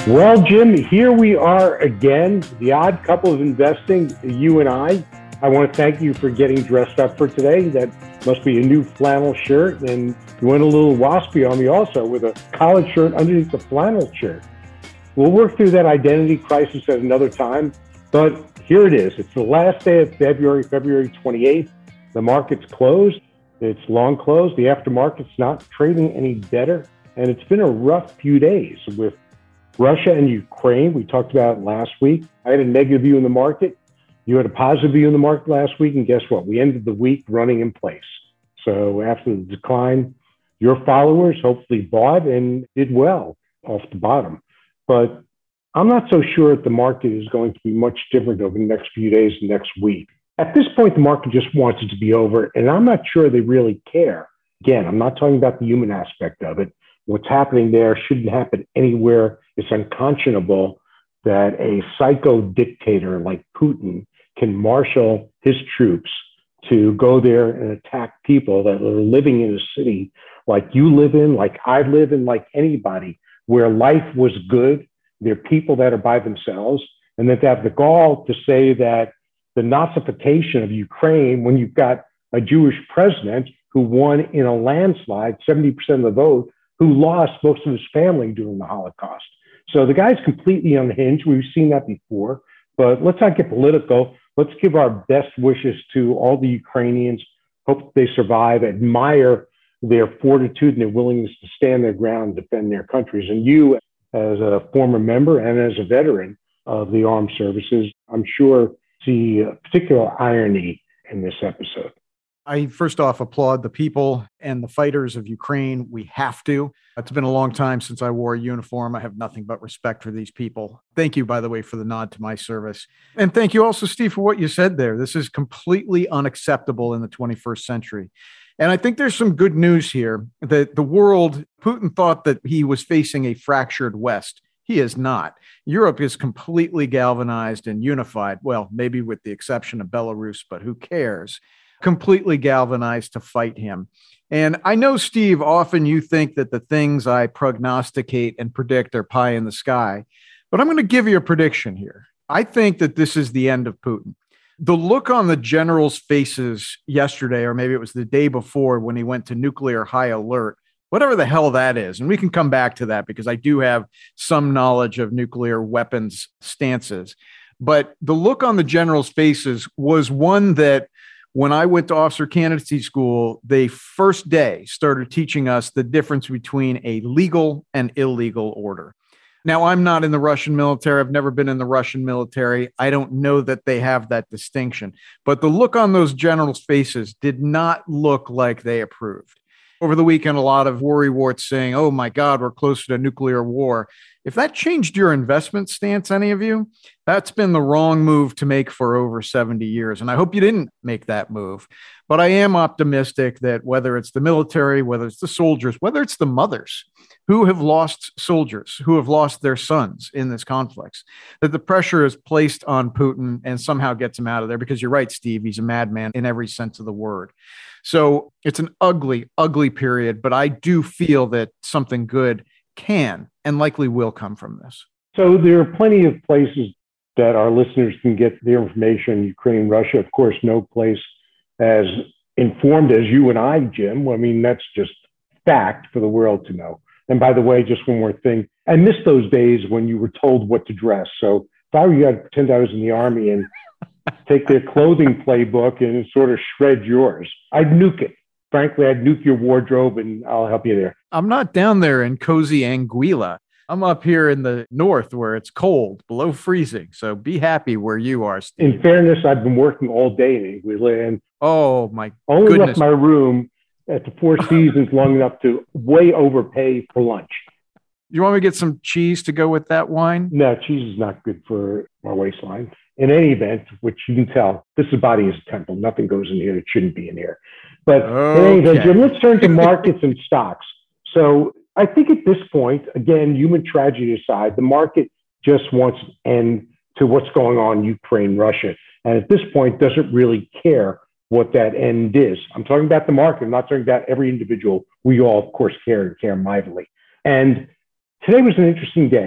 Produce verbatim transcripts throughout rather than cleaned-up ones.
Well, Jim, here we are again, the odd couple of investing, you and I. I want to thank you for getting dressed up for today. That must be a new flannel shirt. And you went a little waspy on me also with a collared shirt underneath the flannel shirt. We'll work through that identity crisis at another time. But here it is. It's the last day of February, February twenty-eighth. The market's closed. It's long closed. The aftermarket's not trading any better. And it's been a rough few days with Russia and Ukraine. We talked about it last week. I had a negative view in the market. You had a positive view in the market last week. And guess what? We ended the week running in place. So after the decline, your followers hopefully bought and did well off the bottom. But I'm not so sure that the market is going to be much different over the next few days, next week. At this point, the market just wants it to be over. And I'm not sure they really care. Again, I'm not talking about the human aspect of it. What's happening there shouldn't happen anywhere. It's unconscionable that a psycho dictator like Putin can marshal his troops to go there and attack people that are living in a city like you live in, like I live in, like anybody, where life was good. They're people that are by themselves, and that they have the gall to say that the Nazification of Ukraine, when you've got a Jewish president who won in a landslide, seventy percent of the vote, who lost most of his family during the Holocaust. So the guy's completely unhinged. We've seen that before, but let's not get political. Let's give our best wishes to all the Ukrainians. Hope they survive, admire their fortitude and their willingness to stand their ground and defend their countries. And you, as a former member and as a veteran of the armed services, I'm sure see a particular irony in this episode. I first off applaud the people and the fighters of Ukraine. We have to. It's been a long time since I wore a uniform. I have nothing but respect for these people. Thank you, by the way, for the nod to my service. And thank you also, Steve, for what you said there. This is completely unacceptable in the twenty-first century. And I think there's some good news here that the world, Putin thought that he was facing a fractured West. He is not. Europe is completely galvanized and unified. Well, maybe with the exception of Belarus, but who cares? Completely galvanized to fight him. And I know, Steve, often you think that the things I prognosticate and predict are pie in the sky, but I'm going to give you a prediction here. I think that this is the end of Putin. The look on the generals' faces yesterday, or maybe it was the day before when he went to nuclear high alert, whatever the hell that is. And we can come back to that because I do have some knowledge of nuclear weapons stances. But the look on the generals' faces was one that when I went to officer candidacy school, they first day started teaching us the difference between a legal and illegal order. Now, I'm not in the Russian military. I've never been in the Russian military. I don't know that they have that distinction. But the look on those generals' faces did not look like they approved. Over the weekend, a lot of worrywarts saying, oh my God, we're closer to nuclear war. If that changed your investment stance, any of you, that's been the wrong move to make for over seventy years. And I hope you didn't make that move. But I am optimistic that whether it's the military, whether it's the soldiers, whether it's the mothers who have lost soldiers, who have lost their sons in this conflict, that the pressure is placed on Putin and somehow gets him out of there. Because you're right, Steve, he's a madman in every sense of the word. So it's an ugly, ugly period, but I do feel that something good can and likely will come from this. So there are plenty of places that our listeners can get their information, Ukraine and Russia. Of course, no place as informed as you and I, Jim. I mean, that's just fact for the world to know. And by the way, just one more thing. I miss those days when you were told what to dress. So if I were you, I'd pretend I was in the Army and take their clothing playbook and sort of shred yours. I'd nuke it. Frankly, I'd nuke your wardrobe and I'll help you there. I'm not down there in cozy Anguilla. I'm up here in the north where it's cold, below freezing. So be happy where you are, Steve. In fairness, I've been working all day in Anguilla and oh my only goodness. left my room at the Four Seasons long enough to way overpay for lunch. You want me to get some cheese to go with that wine? No, cheese is not good for my waistline. In any event, which you can tell, this body is a temple. Nothing goes in here that shouldn't be in here. But okay. In any event, Jim, let's turn to markets and stocks. So I think at this point, again, human tragedy aside, the market just wants an end to what's going on in Ukraine, Russia. And at this point, doesn't really care what that end is. I'm talking about the market. I'm not talking about every individual. We all, of course, care and care mightily. And today was an interesting day.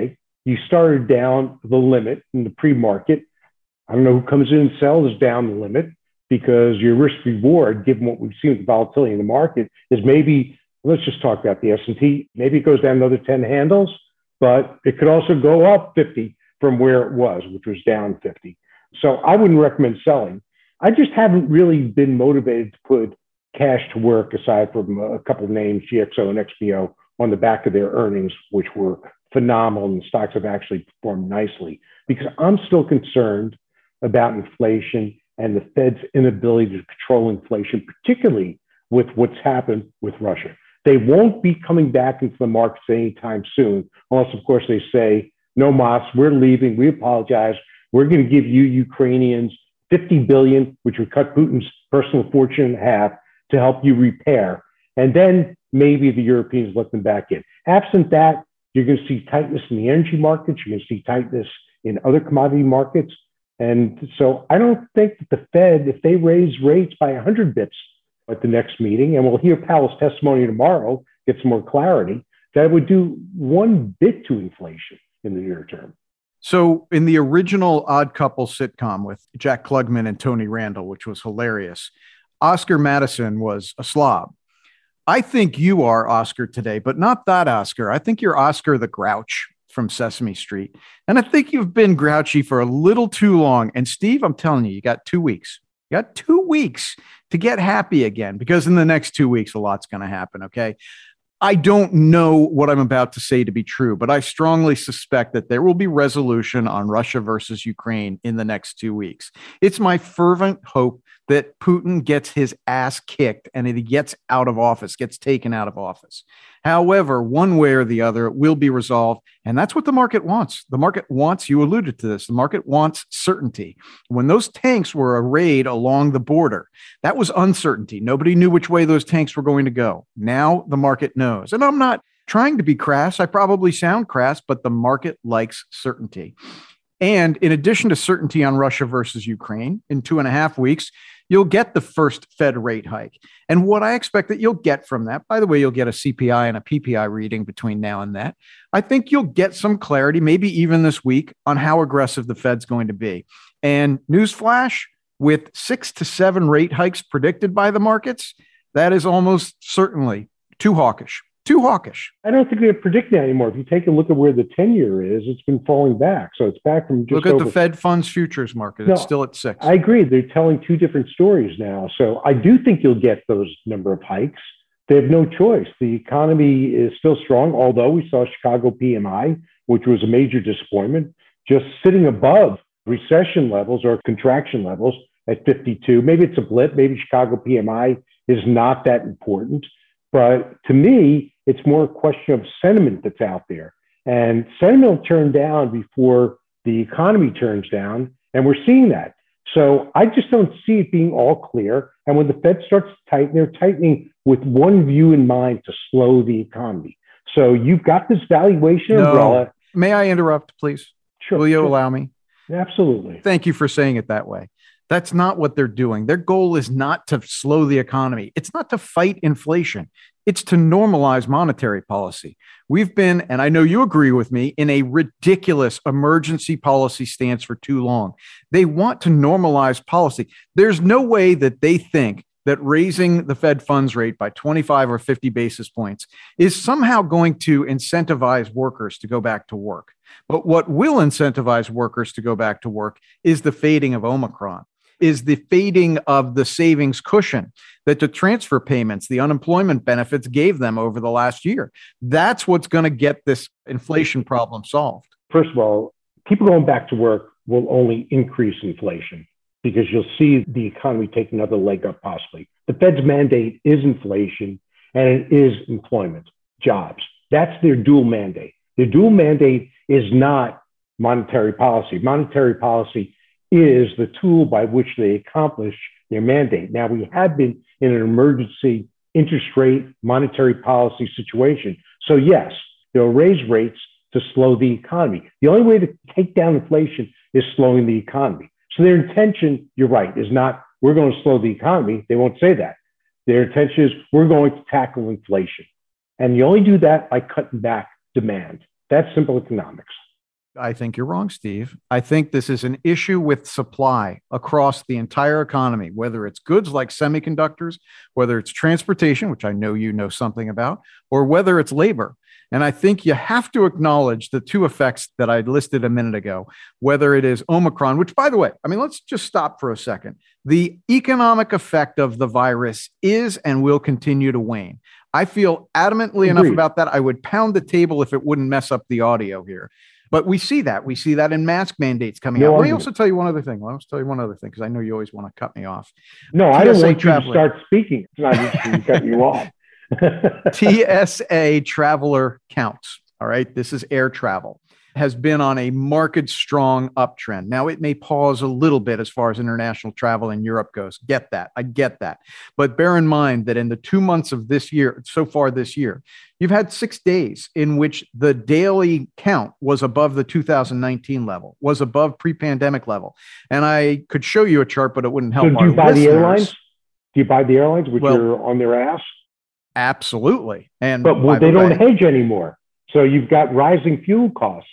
You started down the limit in the pre-market. I don't know who comes in and sells down the limit, because your risk reward, given what we've seen with the volatility in the market, is maybe, let's just talk about the S and P. Maybe it goes down another ten handles, but it could also go up fifty from where it was, which was down fifty. So I wouldn't recommend selling. I just haven't really been motivated to put cash to work, aside from a couple of names, G X O and X P O, on the back of their earnings, which were phenomenal, and the stocks have actually performed nicely, because I'm still concerned about inflation and the Fed's inability to control inflation, particularly with what's happened with Russia. They won't be coming back into the markets anytime soon, unless, of course, they say, no mas, we're leaving, we apologize, we're going to give you Ukrainians fifty billion dollars, which would cut Putin's personal fortune in half, to help you repair. And then maybe the Europeans let them back in. Absent that, you're going to see tightness in the energy markets, you're going to see tightness in other commodity markets. And so I don't think that the Fed, if they raise rates by one hundred bips at the next meeting, and we'll hear Powell's testimony tomorrow, get some more clarity, that would do one bit to inflation in the near term. So in the original Odd Couple sitcom with Jack Klugman and Tony Randall, which was hilarious, Oscar Madison was a slob. I think you are Oscar today, but not that Oscar. I think you're Oscar the Grouch from Sesame Street. And I think you've been grouchy for a little too long. And Steve, I'm telling you, you got two weeks. You got two weeks to get happy again, because in the next two weeks, a lot's going to happen. Okay. I don't know what I'm about to say to be true, but I strongly suspect that there will be resolution on Russia versus Ukraine in the next two weeks. It's my fervent hope that Putin gets his ass kicked and he gets out of office, gets taken out of office. However, one way or the other, it will be resolved. And that's what the market wants. The market wants, you alluded to this, the market wants certainty. When those tanks were arrayed along the border, that was uncertainty. Nobody knew which way those tanks were going to go. Now the market knows. And I'm not trying to be crass. I probably sound crass, but the market likes certainty. And in addition to certainty on Russia versus Ukraine, in two and a half weeks, you'll get the first Fed rate hike. And what I expect that you'll get from that, by the way, you'll get a C P I and a P P I reading between now and that. I think you'll get some clarity, maybe even this week, on how aggressive the Fed's going to be. And newsflash, with six to seven rate hikes predicted by the markets, that is almost certainly too hawkish. Too hawkish. I don't think they're predicting that anymore. If you take a look at where the ten-year is, it's been falling back. So it's back from just Look at over... the Fed funds futures market. No, it's still at six. I agree. They're telling two different stories now. So I do think you'll get those number of hikes. They have no choice. The economy is still strong, although we saw Chicago P M I, which was a major disappointment, just sitting above recession levels or contraction levels at fifty-two. Maybe it's a blip. Maybe Chicago P M I is not that important. But to me, it's more a question of sentiment that's out there. And sentiment will turn down before the economy turns down. And we're seeing that. So I just don't see it being all clear. And when the Fed starts to tighten, they're tightening with one view in mind: to slow the economy. So you've got this valuation no. umbrella. May I interrupt, please? Sure. Will you sure. allow me? Absolutely. Thank you for saying it that way. That's not what they're doing. Their goal is not to slow the economy. It's not to fight inflation. It's to normalize monetary policy. We've been, and I know you agree with me, in a ridiculous emergency policy stance for too long. They want to normalize policy. There's no way that they think that raising the Fed funds rate by twenty-five or fifty basis points is somehow going to incentivize workers to go back to work. But what will incentivize workers to go back to work is the fading of Omicron, is the fading of the savings cushion that the transfer payments, the unemployment benefits gave them over the last year. That's what's going to get this inflation problem solved. First of all, people going back to work will only increase inflation, because you'll see the economy take another leg up possibly. The Fed's mandate is inflation, and it is employment, jobs. That's their dual mandate. Their dual mandate is not monetary policy. Monetary policy is the tool by which they accomplish their mandate. Now, we have been in an emergency interest rate monetary policy situation. So yes, they'll raise rates to slow the economy. The only way to take down inflation is slowing the economy. So their intention, you're right, is not, we're going to slow the economy. They won't say that. Their intention is, we're going to tackle inflation. And you only do that by cutting back demand. That's simple economics. I think you're wrong, Steve. I think this is an issue with supply across the entire economy, whether it's goods like semiconductors, whether it's transportation, which I know you know something about, or whether it's labor. And I think you have to acknowledge the two effects that I listed a minute ago, whether it is Omicron, which, by the way, I mean, let's just stop for a second. The economic effect of the virus is and will continue to wane. I feel adamantly Agreed. enough about that. I would pound the table if it wouldn't mess up the audio here. But we see that. We see that in mask mandates coming no out. Let me also tell you one other thing. Let me tell you one other thing, because I know you always want to cut me off. No, T S A I don't want traveler. you to start speaking. It's not interesting to cut you off. T S A traveler counts. All right. This is air travel. Has been on a marked strong uptrend. Now, it may pause a little bit as far as international travel in Europe goes. Get that. I get that. But bear in mind that in the two months of this year, so far this year, you've had six days in which the daily count was above the two thousand nineteen level, was above pre-pandemic level. And I could show you a chart, but it wouldn't help. So do you buy listeners. the airlines? Do you buy the airlines, which well, are on their ass? Absolutely. And but well, they the don't way, hedge anymore. So you've got rising fuel costs.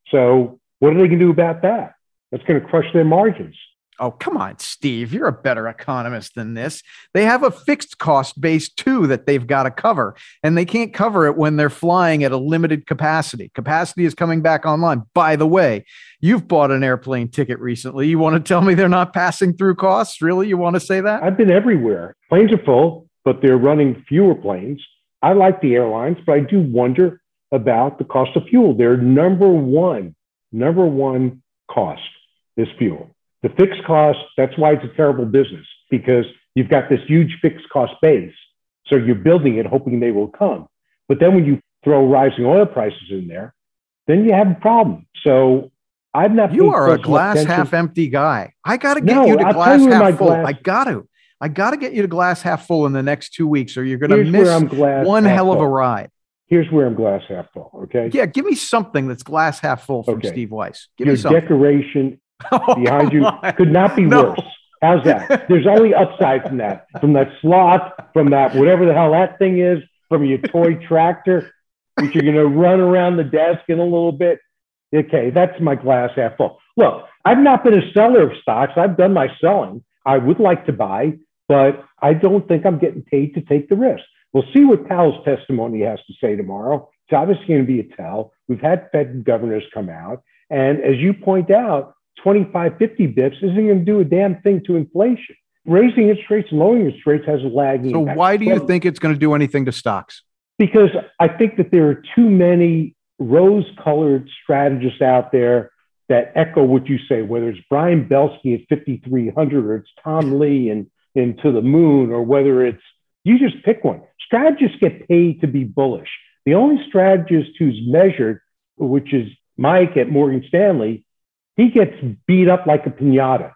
So what are they going to do about that? That's going to crush their margins. Oh, come on, Steve. You're a better economist than this. They have a fixed cost base, too, that they've got to cover. And they can't cover it when they're flying at a limited capacity. Capacity is coming back online. By the way, you've bought an airplane ticket recently. You want to tell me they're not passing through costs? Really? You want to say that? I've been everywhere. Planes are full, but they're running fewer planes. I like the airlines, but I do wonder about the cost of fuel. Their number one, number one cost is fuel. The fixed cost, that's why it's a terrible business, because you've got this huge fixed cost base. So you're building it, hoping they will come. But then when you throw rising oil prices in there, then you have a problem. So I'm not. You are a glass half empty guy. I got to get no, you to I'll glass you half full. Glass... I got to. I got to get you to glass half full in the next two weeks, or you're going to miss one hell of a ride. Here's where I'm glass half full, okay? Yeah, give me something that's glass half full from okay. Steve Weiss. Give Your me something. decoration oh, behind you on. could not be no. worse. How's that? There's only upside from that, from that sloth, from that whatever the hell that thing is, from your toy tractor, which you're going to run around the desk in a little bit. Okay, that's my glass half full. Look, I've not been a seller of stocks. I've done my selling. I would like to buy, but I don't think I'm getting paid to take the risk. We'll see what Powell's testimony has to say tomorrow. It's obviously going to be a tell. We've had Fed governors come out. And as you point out, twenty-five, fifty bips isn't going to do a damn thing to inflation. Raising interest rates and lowering interest rates has a lagging So impact. Why do you think it's going to do anything to stocks? Because I think that there are too many rose-colored strategists out there that echo what you say, whether it's Brian Belsky at fifty-three hundred or it's Tom Lee and in To the Moon, or whether it's, you just pick one. Strategists get paid to be bullish. The only strategist who's measured, which is Mike at Morgan Stanley, he gets beat up like a piñata.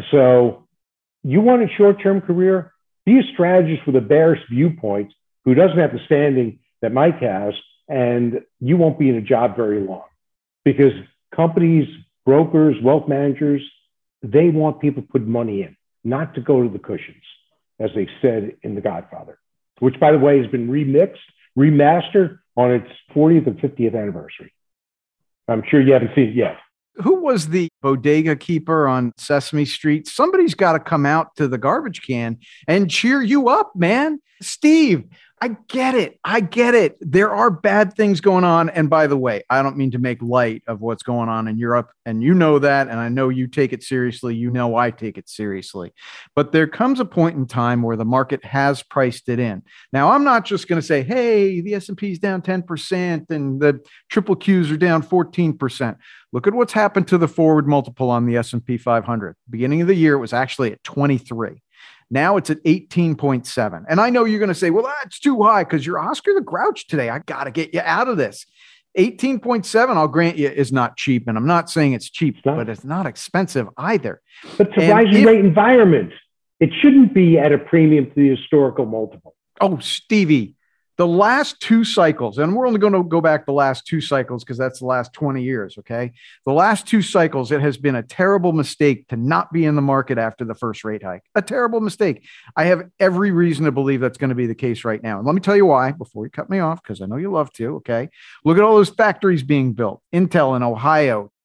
So you want a short-term career? Be a strategist with a bearish viewpoint who doesn't have the standing that Mike has, and you won't be in a job very long. Because companies, brokers, wealth managers, they want people to put money in, not to go to the cushions, as they said in The Godfather, which, by the way, has been remixed, remastered on its fortieth and fiftieth anniversary. I'm sure you haven't seen it yet. Who was the bodega keeper on Sesame Street? Somebody's got to come out to the garbage can and cheer you up, man. Steve, I get it. I get it. There are bad things going on. And by the way, I don't mean to make light of what's going on in Europe. And you know that. And I know you take it seriously. You know I take it seriously. But there comes a point in time where the market has priced it in. Now, I'm not just going to say, hey, the S and P is down ten percent and the triple Qs are down fourteen percent. Look at what's happened to the forward multiple on the S and P five hundred. Beginning of the year, it was actually at twenty-three. Now it's at eighteen point seven. And I know you're going to say, well, that's too high because you're Oscar the Grouch today. I got to get you out of this. eighteen point seven, I'll grant you, is not cheap. And I'm not saying it's cheap, it's but it's not expensive either. But it's a rising rate environment. It shouldn't be at a premium to the historical multiple. Oh, Stevie, the last two cycles, and we're only going to go back the last two cycles because that's the last twenty years, okay? The last two cycles, it has been a terrible mistake to not be in the market after the first rate hike. A terrible mistake. I have every reason to believe that's going to be the case right now. And let me tell you why, before you cut me off, because I know you love to, okay? Look at all those factories being built. Intel in Ohio,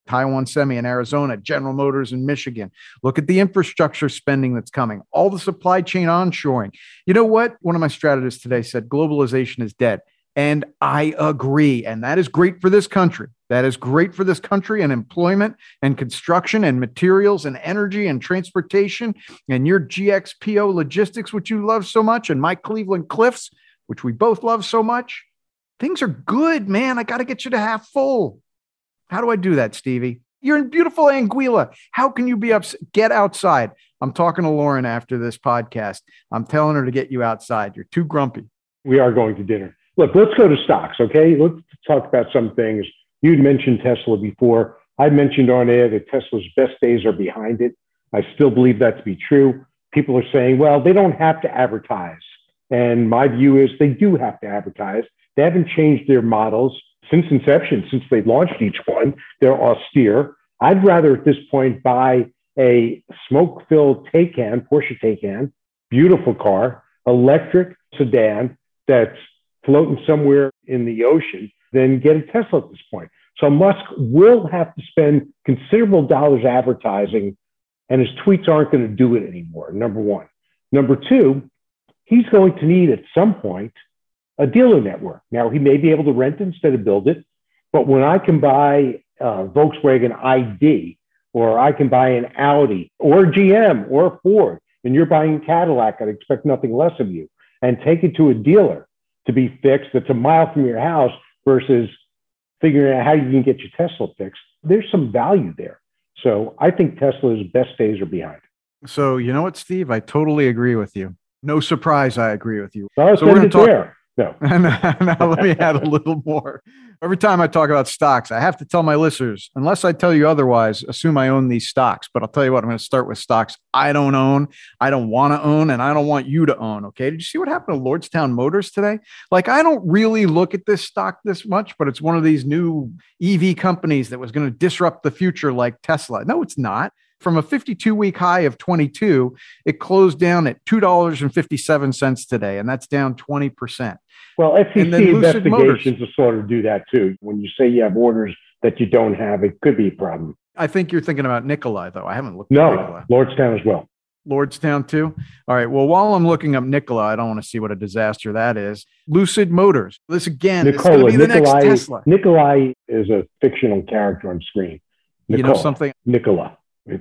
Taiwan Semi in Arizona, General Motors in Michigan. Look at the infrastructure spending that's coming, all the supply chain onshoring. You know what? One of my strategists today said globalization is dead. And I agree. And that is great for this country. That is great for this country and employment and construction and materials and energy and transportation and your G X P O logistics, which you love so much, and my Cleveland Cliffs, which we both love so much. Things are good, man. I got to get you to half full. How do I do that, Stevie? You're in beautiful Anguilla. How can you be upset? Get outside. I'm talking to Lauren after this podcast. I'm telling her to get you outside. You're too grumpy. We are going to dinner. Look, let's go to stocks, okay? Let's talk about some things. You'd mentioned Tesla before. I mentioned on air that Tesla's best days are behind it. I still believe that to be true. People are saying, well, they don't have to advertise. And my view is they do have to advertise. They haven't changed their models since inception, since they launched each one. They're austere. I'd rather at this point buy a smoke-filled Taycan, Porsche Taycan, beautiful car, electric sedan that's floating somewhere in the ocean, than get a Tesla at this point. So Musk will have to spend considerable dollars advertising, and his tweets aren't going to do it anymore, number one. Number two, he's going to need at some point a dealer network. Now, he may be able to rent it instead of build it, but when I can buy a Volkswagen I D, or I can buy an Audi, or G M, or Ford, and you're buying a Cadillac, I'd expect nothing less of you, and take it to a dealer to be fixed that's a mile from your house versus figuring out how you can get your Tesla fixed, there's some value there. So I think Tesla's best days are behind. So you know what, Steve? I totally agree with you. No surprise, I agree with you. Well, so we're going to talk. There. No. Now let me add a little more. Every time I talk about stocks, I have to tell my listeners, unless I tell you otherwise, assume I own these stocks. But I'll tell you what, I'm going to start with stocks I don't own, I don't want to own, and I don't want you to own. Okay. Did you see what happened to Lordstown Motors today? Like, I don't really look at this stock this much, but it's one of these new E V companies that was going to disrupt the future like Tesla. No, it's not. From a fifty-two week high of twenty-two, it closed down at two dollars and fifty-seven cents today, and that's down twenty percent. Well, S E C investigations will sort of do that too. When you say you have orders that you don't have, it could be a problem. I think you're thinking about Nikola, though. I haven't looked no, at Nikola. Lordstown as well. Lordstown too? All right. Well, while I'm looking up Nikola, I don't want to see what a disaster that is. Lucid Motors. This again is going to be the Nikolai, next Tesla. Nikolai is a fictional character on screen. Nicole, you know something? Nikola.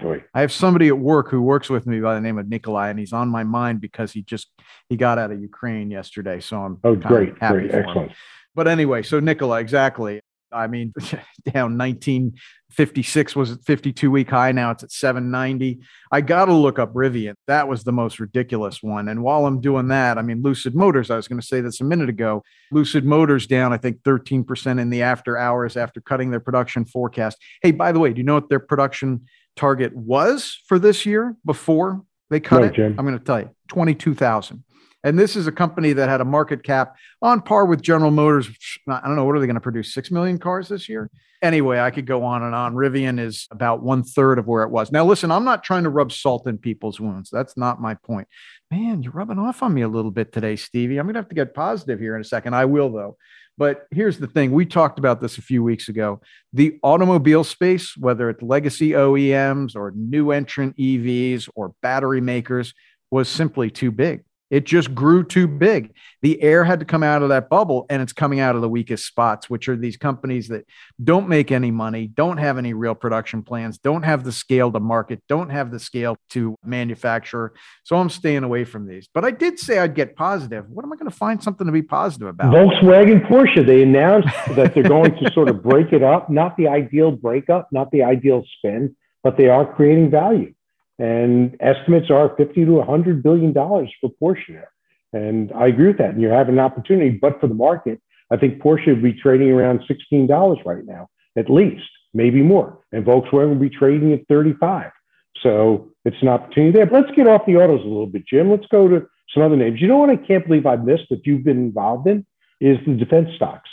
I have somebody at work who works with me by the name of Nikolai, and he's on my mind because he just he got out of Ukraine yesterday. So I'm oh great, happy great, for excellent. Him. But anyway, so Nikola, exactly. I mean, down nineteen fifty-six was at fifty-two week high. Now it's at seven ninety. I got to look up Rivian. That was the most ridiculous one. And while I'm doing that, I mean, Lucid Motors, I was going to say this a minute ago. Lucid Motors down, I think, thirteen percent in the after hours after cutting their production forecast. Hey, by the way, do you know what their production target was for this year before they cut no, it? Jim. I'm going to tell you, twenty-two thousand. And this is a company that had a market cap on par with General Motors. I don't know, what are they going to produce? six million cars this year? Anyway, I could go on and on. Rivian is about one third of where it was. Now, listen, I'm not trying to rub salt in people's wounds. That's not my point. Man, you're rubbing off on me a little bit today, Stevie. I'm going to have to get positive here in a second. I will, though. But here's the thing. We talked about this a few weeks ago. The automobile space, whether it's legacy O E Ms or new entrant E Vs or battery makers, was simply too big. It just grew too big. The air had to come out of that bubble, and it's coming out of the weakest spots, which are these companies that don't make any money, don't have any real production plans, don't have the scale to market, don't have the scale to manufacture. So I'm staying away from these. But I did say I'd get positive. What am I going to find something to be positive about? Volkswagen, Porsche, they announced that they're going to sort of break it up, not the ideal breakup, not the ideal spin, but they are creating value. And estimates are fifty to one hundred billion dollars for Porsche there. And I agree with that. And you're having an opportunity, but for the market, I think Porsche would be trading around sixteen dollars right now, at least, maybe more. And Volkswagen will be trading at thirty-five. So it's an opportunity there. But let's get off the autos a little bit, Jim. Let's go to some other names. You know what I can't believe I missed that you've been involved in is the defense stocks.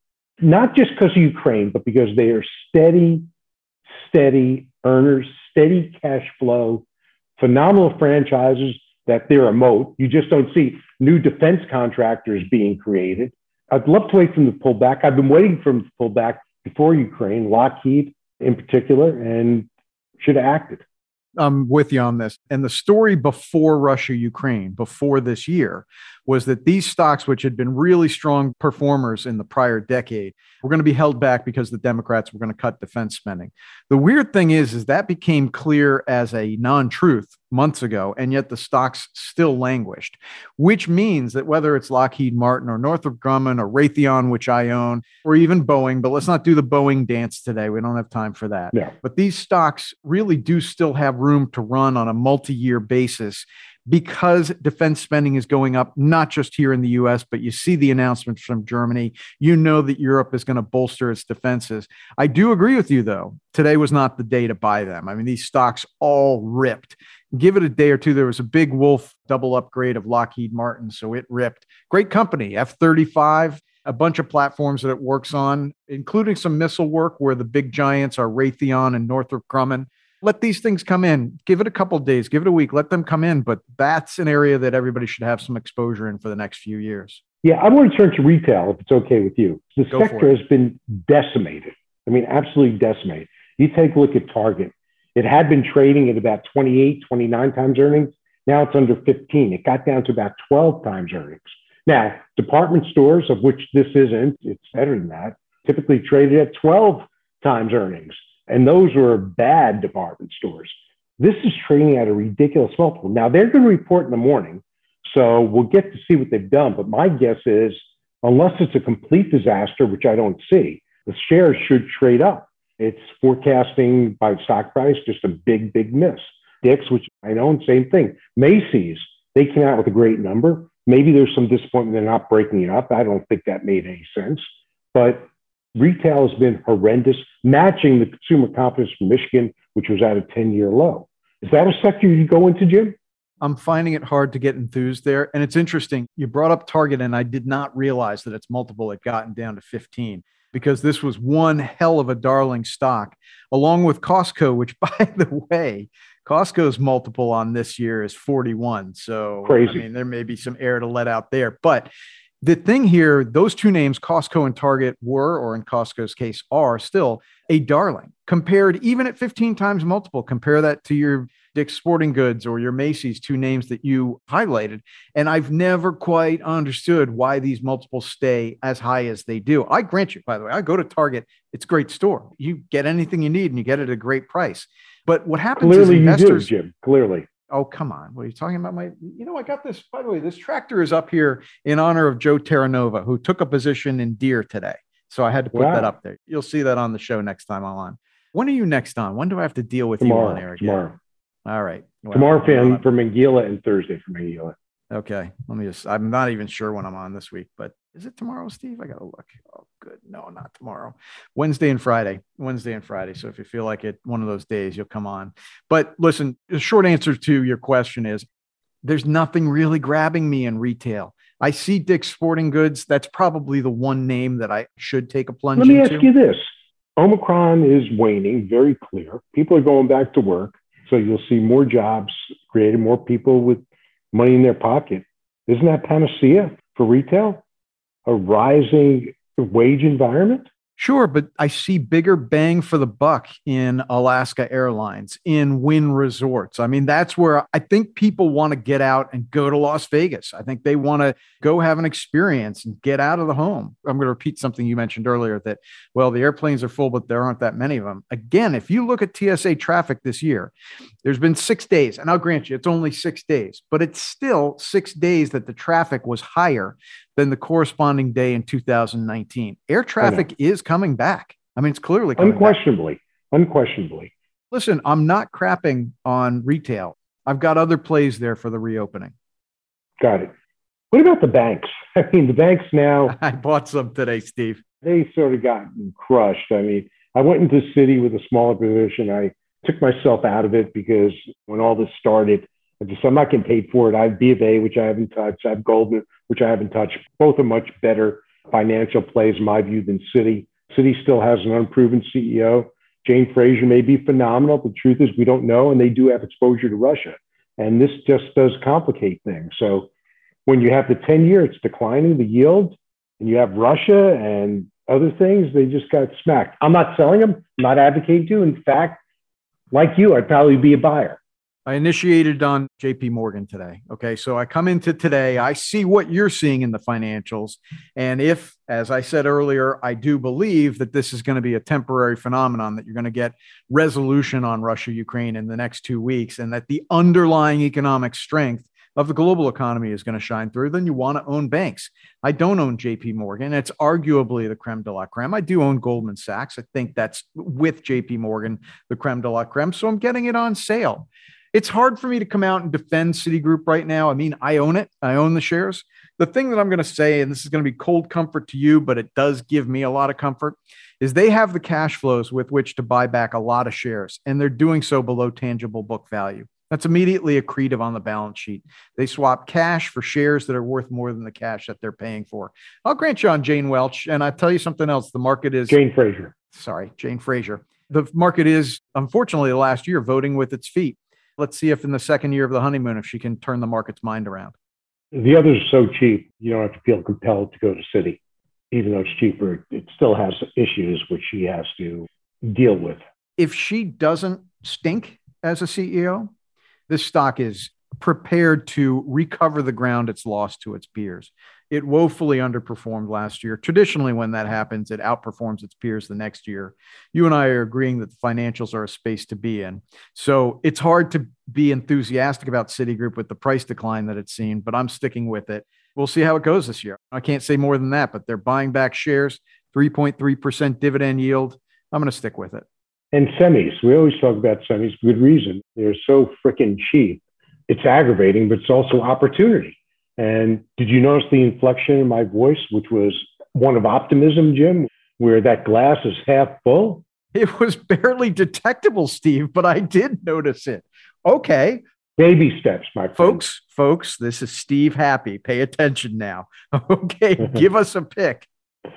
Not just because of Ukraine, but because they are steady, steady earners, steady cash flow, phenomenal franchises that they're a moat. You just don't see new defense contractors being created. I'd love to wait for them to pull back. I've been waiting for them to pull back before Ukraine. Lockheed, in particular and should have acted. I'm with you on this. And the story before Russia, Ukraine, before this year, was that these stocks, which had been really strong performers in the prior decade, were going to be held back because the Democrats were going to cut defense spending. The weird thing is, is that became clear as a non-truth months ago, and yet the stocks still languished, which means that whether it's Lockheed Martin or Northrop Grumman or Raytheon, which I own, or even Boeing, but let's not do the Boeing dance today. We don't have time for that. Yeah. But these stocks really do still have room to run on a multi-year basis because defense spending is going up, not just here in the U S, but you see the announcements from Germany. You know that Europe is going to bolster its defenses. I do agree with you, though. Today was not the day to buy them. I mean, these stocks all ripped. Give it a day or two. There was a big wolf double upgrade of Lockheed Martin, so it ripped. Great company, F thirty-five, a bunch of platforms that it works on, including some missile work where the big giants are Raytheon and Northrop Grumman. Let these things come in. Give it a couple of days. Give it a week. Let them come in. But that's an area that everybody should have some exposure in for the next few years. Yeah, I want to turn to retail, if it's okay with you. The Go sector has been decimated. I mean, absolutely decimated. You take a look at Target. It had been trading at about twenty-eight, twenty-nine times earnings. Now it's under fifteen. It got down to about twelve times earnings. Now, department stores, of which this isn't, it's better than that, typically traded at twelve times earnings. And those were bad department stores. This is trading at a ridiculous multiple. Now, they're going to report in the morning, so we'll get to see what they've done. But my guess is, unless it's a complete disaster, which I don't see, the shares should trade up. It's forecasting by stock price just a big, big miss. Dick's, which I own, same thing. Macy's, they came out with a great number. Maybe there's some disappointment they're not breaking it up. I don't think that made any sense. But retail has been horrendous, matching the consumer confidence from Michigan, which was at a ten-year low. Is that a sector you go into, Jim? I'm finding it hard to get enthused there. And it's interesting. You brought up Target, and I did not realize that its multiple had gotten down to fifteen, because this was one hell of a darling stock, along with Costco, which, by the way, Costco's multiple on this year is forty-one. So, crazy. I mean, there may be some air to let out there. But the thing here, those two names, Costco and Target, were, or in Costco's case, are still a darling. Compared even at fifteen times multiple, compare that to your Dick's Sporting Goods or your Macy's, two names that you highlighted. And I've never quite understood why these multiples stay as high as they do. I grant you, by the way, I go to Target. It's a great store. You get anything you need and you get it at a great price. But what happens Clearly is investors... you do, Jim. Clearly. Oh, come on. What are you talking about? My, you know, I got this, by the way, this tractor is up here in honor of Joe Terranova, who took a position in Deere today. So I had to put Wow. that up there. You'll see that on the show next time I'm on. When are you next on? When do I have to deal with Tomorrow, you on air? tomorrow. All right. Well, Tomorrow I'm for, for Manguila and Thursday for Manguila. Okay. Let me just, I'm not even sure when I'm on this week, but is it tomorrow, Steve? I got to look. Oh, good. No, not tomorrow. Wednesday and Friday. Wednesday and Friday. So if you feel like it, one of those days, you'll come on. But listen, the short answer to your question is there's nothing really grabbing me in retail. I see Dick's Sporting Goods. That's probably the one name that I should take a plunge Let me into. ask you this. Omicron is waning, very clear. People are going back to work. So you'll see more jobs created, more people with money in their pocket. Isn't that panacea for retail? A rising wage environment? Sure, but I see bigger bang for the buck in Alaska Airlines, in Wynn Resorts. I mean, that's where I think people want to get out and go to Las Vegas. I think they want to go have an experience and get out of the home. I'm going to repeat something you mentioned earlier that, well, the airplanes are full, but there aren't that many of them. Again, if you look at T S A traffic this year, there's been six days, and I'll grant you, it's only six days, but it's still six days that the traffic was higher than the corresponding day in two thousand nineteen. Air traffic is coming back. I mean, it's clearly coming Unquestionably. back. Unquestionably. Listen, I'm not crapping on retail. I've got other plays there for the reopening. Got it. What about the banks? I mean, the banks now, I bought some today, Steve. they sort of got crushed. I mean, I went into the city with a smaller position. I took myself out of it because when all this started, I just, I'm not getting paid for it. I have B of A, which I haven't touched. I have Goldman, which I haven't touched. Both are much better financial plays, in my view, than Citi. Citi still has an unproven C E O. Jane Fraser may be phenomenal. The truth is we don't know, and they do have exposure to Russia. And this just does complicate things. So when you have the ten-year, it's declining, the yield, and you have Russia and Other things, they just got smacked. I'm not selling them. I'm not advocating to. In fact, like you, I'd probably be a buyer. I initiated on J P Morgan today. Okay. So I come into today, I see what you're seeing in the financials. And if, as I said earlier, I do believe that this is going to be a temporary phenomenon, that you're going to get resolution on Russia, Ukraine in the next two weeks, and that the underlying economic strength of the global economy is going to shine through, then you want to own banks. I don't own J P Morgan. It's arguably the creme de la creme. I do own Goldman Sachs. I think that's, with J P Morgan, the creme de la creme. So I'm getting it on sale. It's hard for me to come out and defend Citigroup right now. I mean, I own it. I own the shares. The thing that I'm going to say, and this is going to be cold comfort to you, but it does give me a lot of comfort, is they have the cash flows with which to buy back a lot of shares, and they're doing so below tangible book value. That's immediately accretive on the balance sheet. They swap cash for shares that are worth more than the cash that they're paying for. I'll grant you on Jane Welch, and I'll tell you something else. The market is... Jane Fraser. Sorry, Jane Fraser. The market is, unfortunately, the last year voting with its feet. Let's see if in the second year of the honeymoon, if she can turn the market's mind around. The others are so cheap, you don't have to feel compelled to go to Citi. Even though it's cheaper, it still has issues which she has to deal with. If she doesn't stink as a C E O, this stock is prepared to recover the ground it's lost to its peers. It woefully underperformed last year. Traditionally, when that happens, it outperforms its peers the next year. You and I are agreeing that the financials are a space to be in. So it's hard to be enthusiastic about Citigroup with the price decline that it's seen, but I'm sticking with it. We'll see how it goes this year. I can't say more than that, but they're buying back shares, three point three percent dividend yield. I'm going to stick with it. And semis, we always talk about semis for good reason. They're so freaking cheap. It's aggravating, but it's also opportunity. And did you notice the inflection in my voice, which was one of optimism, Jim, where that glass is half full? It was barely detectable, Steve, but I did notice it. Okay. Baby steps, my friend. Folks, folks, this is Steve Happy. Pay attention now. Okay, give us a pick.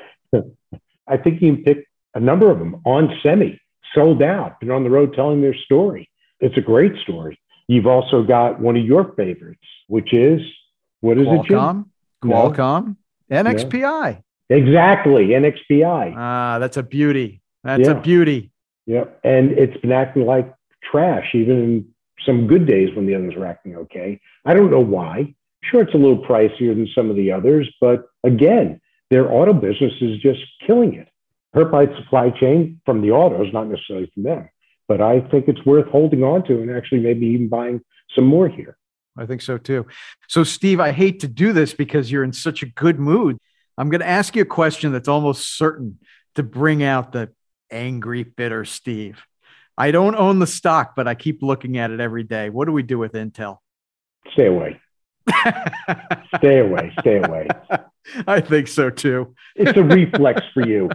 I think you can pick a number of them on semi, sold out, been on the road telling their story. It's a great story. You've also got one of your favorites, which is, what is Qualcomm, it, Jim? Qualcomm, no. N X P I. Yeah. Exactly, N X P I. Ah, that's a beauty. That's yeah. a beauty. Yep, and it's been acting like trash, even in some good days when the others were acting okay. I don't know why. Sure, it's a little pricier than some of the others, but again, their auto business is just killing it. Hurt by supply chain from the autos, not necessarily from them. But I think it's worth holding on to and actually maybe even buying some more here. I think so too. So, Steve, I hate to do this because you're in such a good mood. I'm going to ask you a question that's almost certain to bring out the angry, bitter Steve. I don't own the stock, but I keep looking at it every day. What do we do with Intel? Stay away. stay away. Stay away. I think so too. It's a reflex for you.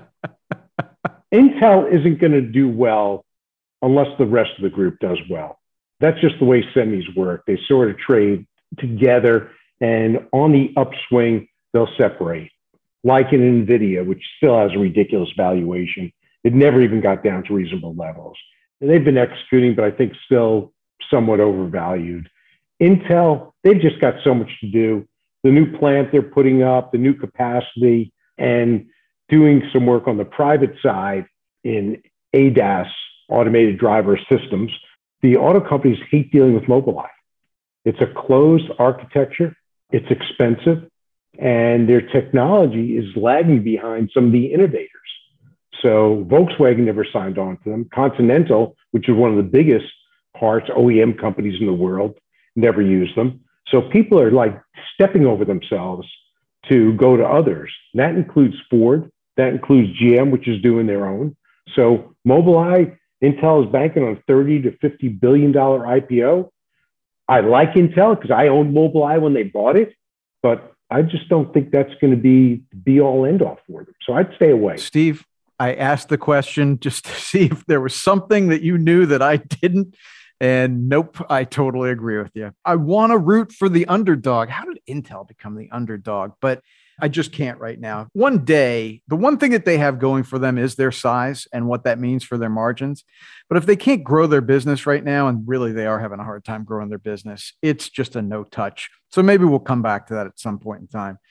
Intel isn't going to do well unless the rest of the group does well. That's just the way semis work. They sort of trade together, and on the upswing, they'll separate. Like in NVIDIA, which still has a ridiculous valuation. It never even got down to reasonable levels. And they've been executing, but I think still somewhat overvalued. Intel, they've just got so much to do. The new plant they're putting up, the new capacity, and doing some work on the private side in A D A S, automated driver systems. The auto companies hate dealing with Mobileye. It's a closed architecture. It's expensive. And their technology is lagging behind some of the innovators. So Volkswagen never signed on to them. Continental, which is one of the biggest parts O E M companies in the world, never used them. So people are like stepping over themselves to go to others. That includes Ford. That includes G M, which is doing their own. So Mobileye, Intel is banking on thirty to fifty billion dollars I P O. I like Intel because I owned Mobileye when they bought it, but I just don't think that's going to be the be all end all for them. So I'd stay away. Steve, I asked the question just to see if there was something that you knew that I didn't. And nope, I totally agree with you. I want to root for the underdog. How did Intel become the underdog? But I just can't right now. One day, the one thing that they have going for them is their size and what that means for their margins. But if they can't grow their business right now, and really they are having a hard time growing their business, it's just a no touch. So maybe we'll come back to that at some point in time.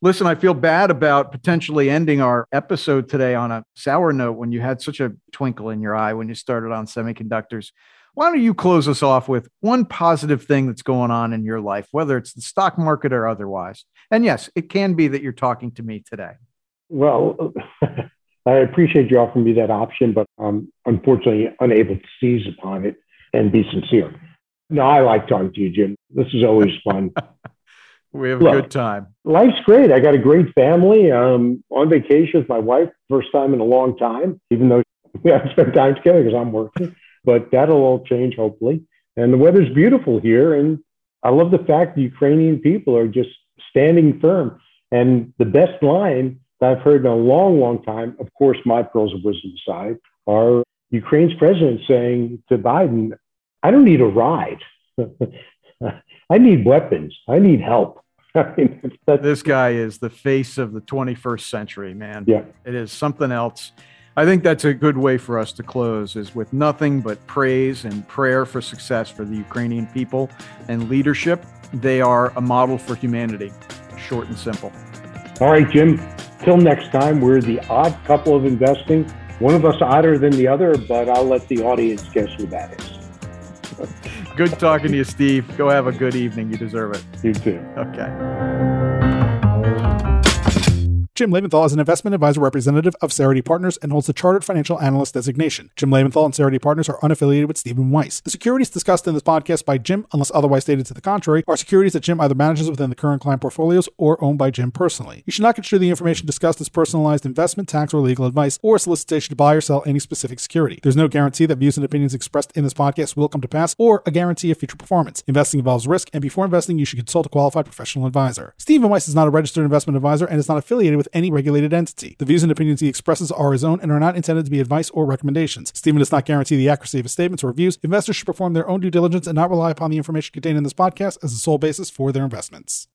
Listen, I feel bad about potentially ending our episode today on a sour note when you had such a twinkle in your eye when you started on semiconductors. Why don't you close us off with one positive thing that's going on in your life, whether it's the stock market or otherwise? And yes, it can be that you're talking to me today. Well, I appreciate you offering me that option, but I'm unfortunately unable to seize upon it and be sincere. No, I like talking to you, Jim. This is always fun. We have Look, a good time. Life's great. I got a great family. Um, on vacation with my wife, first time in a long time, even though we haven't spent time together because I'm working. But that'll all change, hopefully. And the weather's beautiful here. And I love the fact the Ukrainian people are just standing firm. And the best line that I've heard in a long, long time, of course, my pearls of wisdom aside, are Ukraine's president saying to Biden, I don't need a ride. I need weapons. I need help. I mean, that's, that's, this guy is the face of the twenty-first century, man. Yeah. It is something else. I think that's a good way for us to close, is with nothing but praise and prayer for success for the Ukrainian people and leadership. They are a model for humanity. Short and simple. All right, Jim. Till next time, we're the odd couple of investing. One of us odder than the other, but I'll let the audience guess who that is. Good talking to you, Steve. Go have a good evening. You deserve it. You too. Okay. Jim Lebenthal is an investment advisor representative of Cerity Partners and holds the Chartered Financial Analyst designation. Jim Lebenthal and Cerity Partners are unaffiliated with Stephen Weiss. The securities discussed in this podcast by Jim, unless otherwise stated to the contrary, are securities that Jim either manages within the current client portfolios or owned by Jim personally. You should not consider the information discussed as personalized investment, tax, or legal advice, or a solicitation to buy or sell any specific security. There's no guarantee that views and opinions expressed in this podcast will come to pass, or a guarantee of future performance. Investing involves risk, and before investing, you should consult a qualified professional advisor. Stephen Weiss is not a registered investment advisor and is not affiliated with any regulated entity. The views and opinions he expresses are his own and are not intended to be advice or recommendations. Stephen does not guarantee the accuracy of his statements or views. Investors should perform their own due diligence and not rely upon the information contained in this podcast as the sole basis for their investments.